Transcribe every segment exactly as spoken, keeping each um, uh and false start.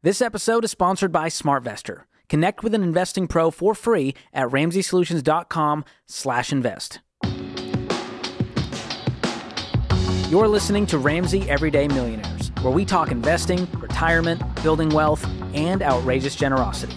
This episode is sponsored by SmartVestor. Connect with an investing pro for free at ramseysolutions.com slash invest. You're listening to Ramsey Everyday Millionaires, where we talk investing, retirement, building wealth, and outrageous generosity.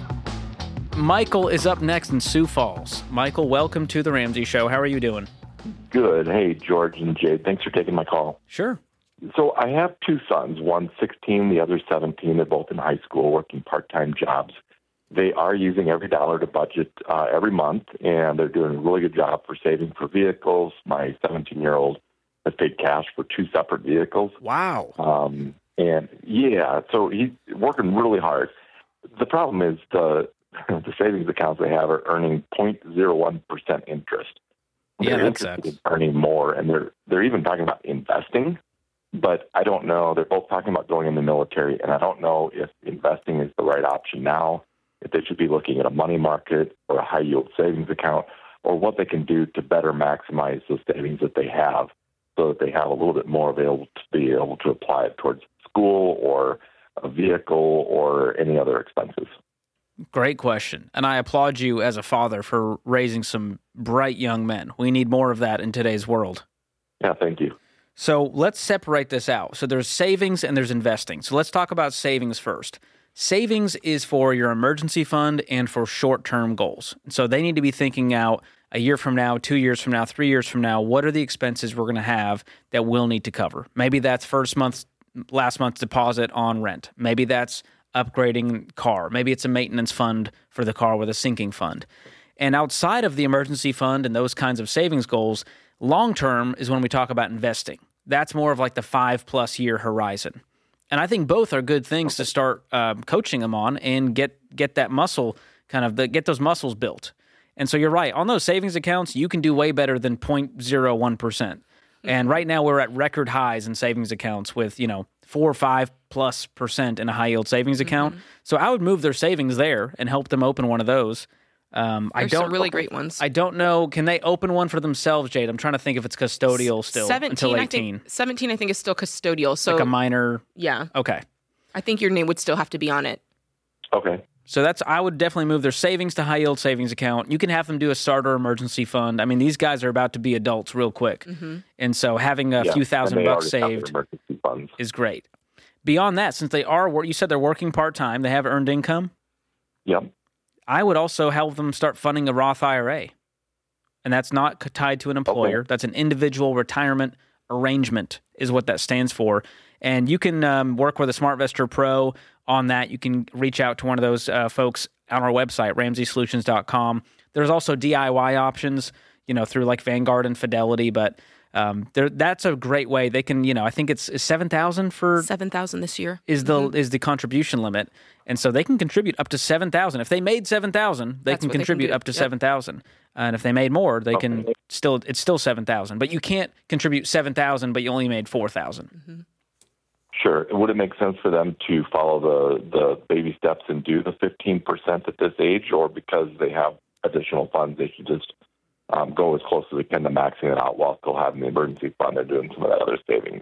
Michael is up next in Sioux Falls. Michael, welcome to the Ramsey Show. How are you doing? Good. Hey, George and Jade, thanks for taking my call. Sure. So I have two sons, one sixteen, the other seventeen. They're both in high school working part-time jobs. They are using every dollar to budget uh, every month, and they're doing a really good job for saving for vehicles. My seventeen-year-old has paid cash for two separate vehicles. Wow. Um, and, yeah, so he's working really hard. The problem is the the savings accounts they have are earning zero point zero one percent interest. Yeah, they're that sucks. in earning more, and they're they're even talking about investing. But I don't know. They're both talking about going in the military, and I don't know if investing is the right option now, if they should be looking at a money market or a high-yield savings account, or what they can do to better maximize the savings that they have so that they have a little bit more available to be able to apply it towards school or a vehicle or any other expenses. Great question. And I applaud you as a father for raising some bright young men. We need more of that in today's world. Yeah, thank you. So let's separate this out. So there's savings and there's investing. So let's talk about savings first. Savings is for your emergency fund and for short-term goals. So they need to be thinking out a year from now, two years from now, three years from now, what are the expenses we're going to have that we'll need to cover? Maybe that's first month's, last month's deposit on rent. Maybe that's upgrading car. Maybe it's a maintenance fund for the car with a sinking fund. And outside of the emergency fund and those kinds of savings goals, long-term is when we talk about investing. That's more of like the five-plus year horizon. And I think both are good things to start um, coaching them on and get get that muscle, kind of the, get those muscles built. And so you're right. On those savings accounts, you can do way better than zero point zero one percent. Mm-hmm. And right now we're at record highs in savings accounts with, you know, four or five plus percent in a high-yield savings account. Mm-hmm. So I would move their savings there and help them open one of those. Um, There's I don't some really great ones. I don't know. Can they open one for themselves, Jade? I'm trying to think if it's custodial still seventeen, until eighteen. I think, seventeen, I think, is still custodial. So like a minor. Yeah. Okay. I think your name would still have to be on it. Okay. So that's I would definitely move their savings to high yield savings account. You can have them do a starter emergency fund. I mean, these guys are about to be adults real quick, mm-hmm. and so having a yeah, few thousand bucks saved is great. Beyond that, since they are, you said they're working part time, they have earned income. Yep. I would also help them start funding a Roth I R A. And that's not tied to an employer. Okay. That's an individual retirement arrangement is what that stands for. And you can um, work with a SmartVestor Pro on that. You can reach out to one of those uh, folks on our website, ramsey solutions dot com. There's also D I Y options, you know, through like Vanguard and Fidelity, but um, that's a great way. They can, you know, I think it's seven thousand for seven thousand this year is the mm-hmm. is the contribution limit, and so they can contribute up to seven thousand. If they made seven thousand, they That's can contribute they can up to yep. seven thousand, and if they made more, they okay. can still it's still seven thousand. But you can't contribute seven thousand, but you only made four thousand. Mm-hmm. Sure. Would it make sense for them to follow the the baby steps and do the fifteen percent at this age, or because they have additional funds, they should just Um, go as close as they can to maxing it out while still having the emergency fund and doing some of that other savings?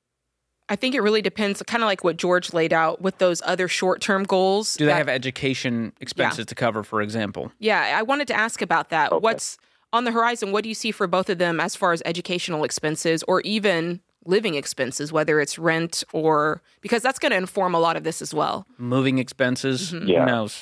I think it really depends, kind of like what George laid out with those other short-term goals. Do they that, have education expenses yeah. to cover, for example? Yeah, I wanted to ask about that. Okay. What's on the horizon? What do you see for both of them as far as educational expenses or even living expenses, whether it's rent or – because that's going to inform a lot of this as well. Moving expenses? Mm-hmm. Yeah. Who knows?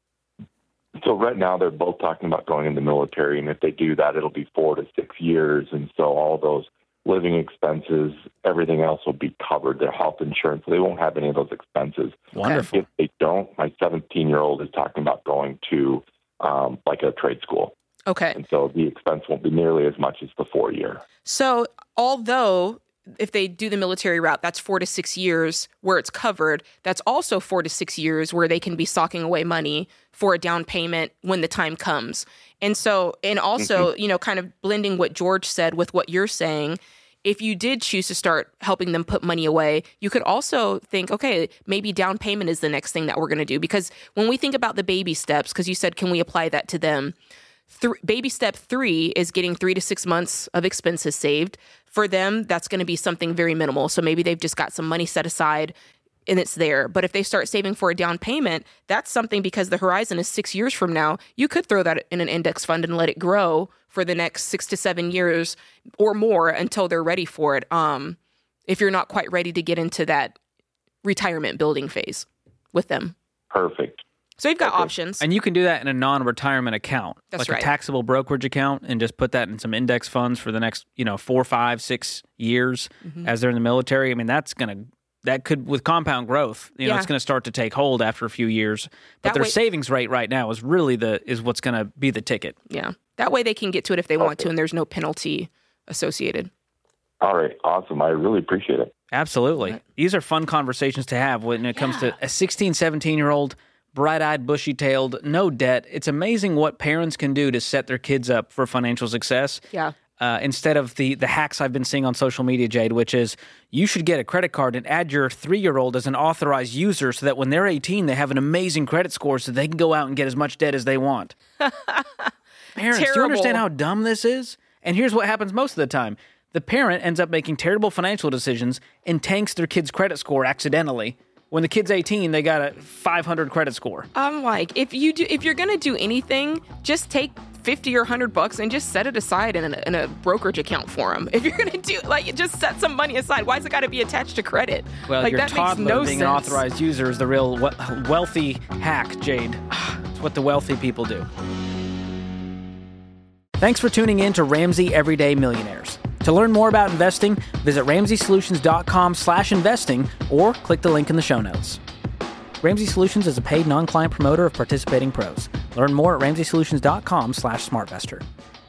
So right now they're both talking about going in the military, and if they do that, it'll be four to six years. And so all those living expenses, everything else will be covered, their health insurance. So they won't have any of those expenses. Wonderful. If they don't, my seventeen-year-old is talking about going to um, like a trade school. Okay. And so the expense won't be nearly as much as the four-year. So although if they do the military route, that's four to six years where it's covered. That's also four to six years where they can be socking away money for a down payment when the time comes. And so, and also, mm-hmm. you know, kind of blending what George said with what you're saying, if you did choose to start helping them put money away, you could also think, okay, maybe down payment is the next thing that we're going to do. Because when we think about the baby steps, because you said, can we apply that to them? Th- baby step three is getting three to six months of expenses saved. For them, that's going to be something very minimal. So maybe they've just got some money set aside, and it's there. But if they start saving for a down payment, that's something, because the horizon is six years from now, you could throw that in an index fund and let it grow for the next six to seven years or more until they're ready for it. Um, if you're not quite ready to get into that retirement building phase with them. Perfect. So you've got Okay. options. And you can do that in a non-retirement account, That's like right. a taxable brokerage account, and just put that in some index funds for the next, you know, four, five, six years Mm-hmm. as they're in the military. I mean, that's gonna that could with compound growth, you know, Yeah. it's going to start to take hold after a few years. But That their way- savings rate right now is really the is what's going to be the ticket. Yeah. That way they can get to it if they want to, and there's no penalty associated. All right. Awesome. I really appreciate it. Absolutely. Right. These are fun conversations to have when it comes Yeah. to a sixteen, seventeen-year-old, bright-eyed, bushy-tailed, no debt. It's amazing what parents can do to set their kids up for financial success. Yeah. Uh, instead of the the hacks I've been seeing on social media, Jade, which is you should get a credit card and add your three-year-old as an authorized user so that when they're eighteen, they have an amazing credit score so they can go out and get as much debt as they want. Parents, do you Terrible. understand how dumb this is? And here's what happens most of the time. The parent ends up making terrible financial decisions and tanks their kid's credit score accidentally. When the kid's eighteen, they got a five hundred credit score. I'm like, if you do, if you're gonna do anything, just take fifty or one hundred bucks and just set it aside in a, in a brokerage account for them. If you're gonna do, like, just set some money aside. Why's it got to be attached to credit? Well, like, your that toddler makes no being sense. an authorized user is the real we- wealthy hack, Jade. It's what the wealthy people do. Thanks for tuning in to Ramsey Everyday Millionaires. To learn more about investing, visit ramsey solutions dot com slash investing or click the link in the show notes. Ramsey Solutions is a paid non-client promoter of participating pros. Learn more at ramsey solutions dot com slash smartvestor.